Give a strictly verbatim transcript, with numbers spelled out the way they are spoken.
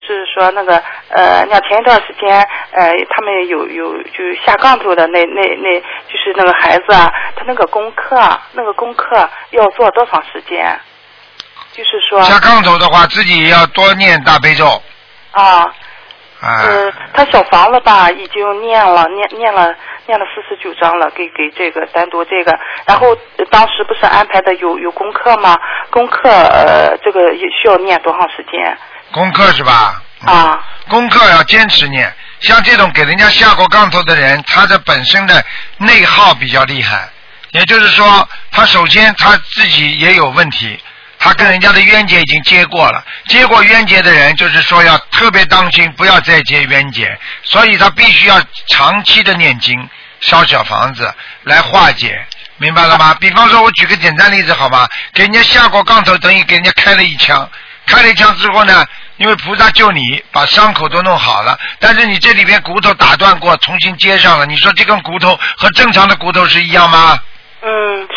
就是说那个呃，那前一段时间呃，他们有有就下杠头的那那那，就是那个孩子啊，他那个功课那个功课要做多长时间？就是说下杠头的话，自己要多念大悲咒。 啊。 啊。 呃，他小房子吧，已经念了念念了念了四十九章了，给给这个单独这个，然后、呃、当时不是安排的有有功课吗？功课呃，这个需要念多长时间？ 功课是吧？ 啊。 功课要坚持念，像这种给人家下过杠头的人，他的本身的内耗比较厉害，也就是说，他首先他自己也有问题。他跟人家的冤结已经结过了，结过冤结的人就是说要特别当心，不要再结冤结，所以他必须要长期的念经、烧小房子来化解，明白了吗？比方说，我举个简单例子好吗？给人家下过杠头，等于给人家开了一枪，开了一枪之后呢，因为菩萨救你，把伤口都弄好了，但是你这里边骨头打断过，重新接上了，你说这根骨头和正常的骨头是一样吗？ 嗯。